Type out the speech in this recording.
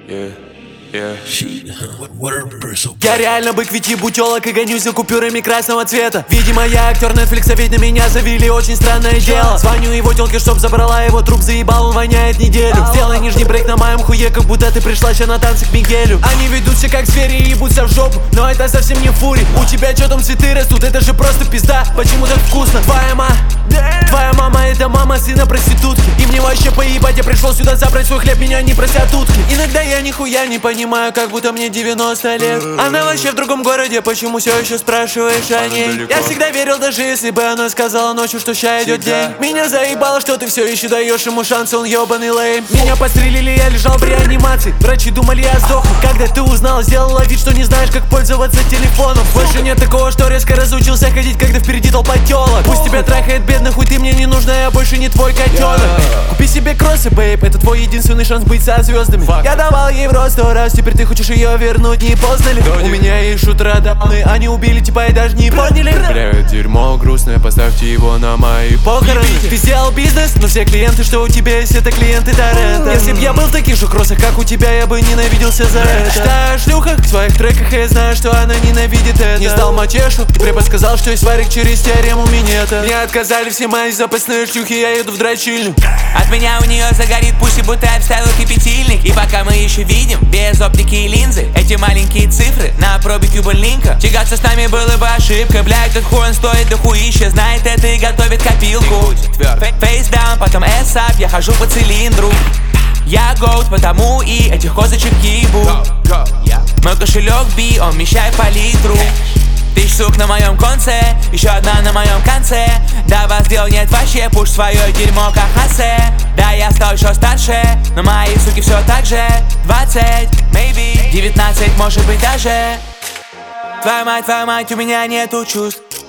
Я реально бык, ведь ебу тёлок и гонюсь за купюрами красного цвета. Видимо, я актер Netflix, ведь на меня завели очень странное дело. Звоню его тёлке, чтоб забрала его труп, заебал, он воняет неделю. Сделай нижний брейк на моем хуе, как будто ты пришла ща на танцы к Мигелю. Они ведутся как звери и ебутся в жопу, но это совсем не фури. У тебя чё там цветы растут, это же просто пизда. Почему так вкусно? Твоя мама это мама сына проститутки. И мне вообще поебать, я пришел сюда забрать свой хлеб, меня не просят утки. Иногда я нихуя не понимаю, как будто мне 90 лет. Она вообще в другом городе, почему все еще спрашиваешь о ней? Я всегда верил, даже если бы она сказала ночью, что ща идет день. Меня заебало, что ты все еще даешь ему шанс, он ебаный лейм. Меня подстрелили, я лежал в реанимации. Врачи думали, я сдохну. Когда ты узнала, сделала вид, что не знаешь, как пользоваться телефоном. Больше нет такого, что резко разучился ходить, когда впереди толпа тёлок. Пусть тебя трахает бедный хуй, ты мне не нужна, я больше не твой котенок. Купи себе кроссы, бейб, это твой единственный шанс быть со звездами. Я давал ей в рот 100 раз, теперь ты хочешь ее вернуть, не поздно ли? У меня есть шутера давны, они убили типа и даже не поняли. Бля, дерьмо грустное, поставьте его на мои похороны. Ты сделал бизнес, но все клиенты, что у тебя есть, это клиенты Торетто. Если б я был в таких же кроссах, как у тебя, я бы ненавиделся за это. Читаю о шлюхах в своих треках, и я знаю, что она ненавидит это. Не сдал матешу, препод сказал, что есть варик через теорему минета. Мне отказали все мои запасные шлюхи, я еду в дрочильню. От меня у нее загорит пусть, будто я вставил кипятильник. И пока мы еще видим, без оптики и линзы, эти маленькие цифры на пробе Кьюбалинка. Тягаться с нами было бы ошибкой, бля, этот хуй он стоит дохуища. Знает это и готовит копилку. Фейсдаун, потом эсап, я хожу по цилиндру. Я гоут, потому и этих козочек ебу. Мой кошелек би, он вмещает по литру. 1000 сук на моем конце, еще одна на моем конце. Да вас дел нет вообще, пуш свое дерьмо как хасе. Да я стал еще старше, но мои суки все так же. 20, maybe 19, может быть даже. Твоя мать, у меня нету чувств.